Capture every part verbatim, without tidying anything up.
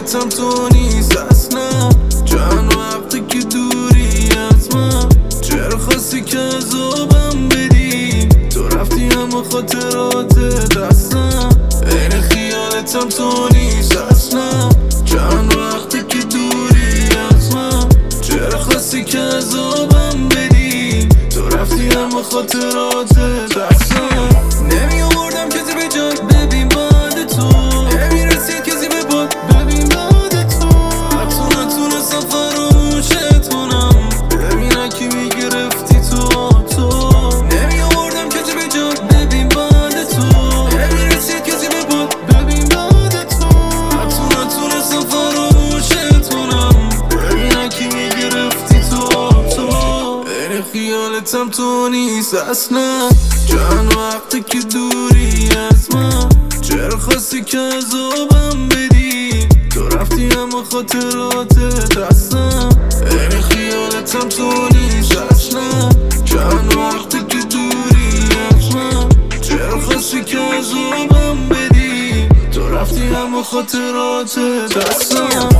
خیالتم تو نیست اصلا، چند وقتی که دوری از من. چرا خواستی که عذابم بدی؟ تو رفتی اما خاطرات دستم. این خیالتم تو نیست اصلا، چند وقتی که دوری از من. چرا خواستی که عذابم بدی؟ تو رفتی اما خاطرات دستم. نمی آوردم کسی به جان ببین بعد تو، نمی رسید کسی به باد ببین بعد تو. حتی نتونستم فراموشت کنم، ببینم کی میگرفتی تو تو. نمی آوردم کسی به جان ببین بعد تو، نمی رسید کسی به باد ببین بعد تو. حتی نتونستم فراموشت کنم، ببینم کی میگرفتی تو تو. این خیالتم تو نیست اصلا، چند وقتی که دوری از من. چرا خواستی که عذابم بدی؟ تو رفتی اما خاطرات دستم. این خیالتم تو نیست اصلا، چند وقتی که دوری از من. چرا خواستی که عذابم بدی؟ تو رفتی اما خاطرات دستم.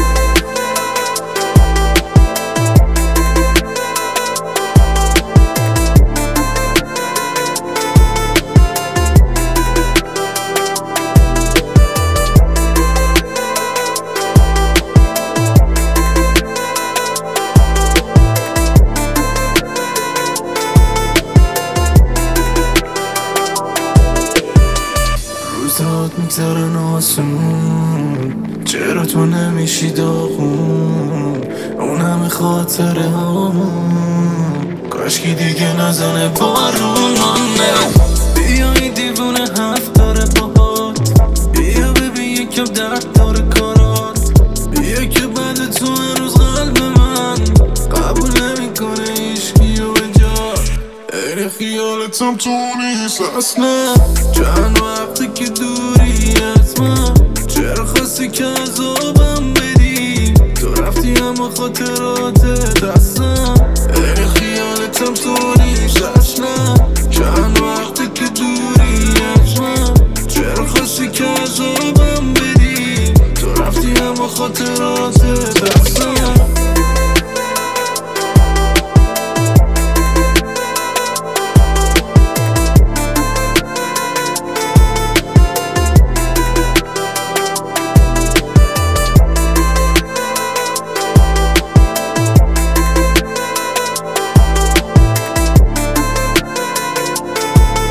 روزات میگذرن آسمون، چرا تو نمیشی داغون؟ اون همه خاطره همون، کاشکی دیگه نزنه بارون. بیا این دیوونه حرف داره باهات، بیا ببین یکم درد داره کارات. بیا که بعد تو هنوز قلب من قبول نمیکنه هیچکی و جا. این خیالتم تو نیست اصلا، چند وقتی که دوری از من. چرا خواستی که عذابم بدی؟ تو رفتی اما خاطرات دستم. این خیالتم تو نیست اصلا، چند وقتی که دوری از من. چرا خواستی که عذابم بدی؟ تو رفتی اما خاطرات دستم.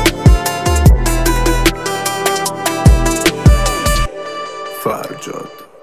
فرجاد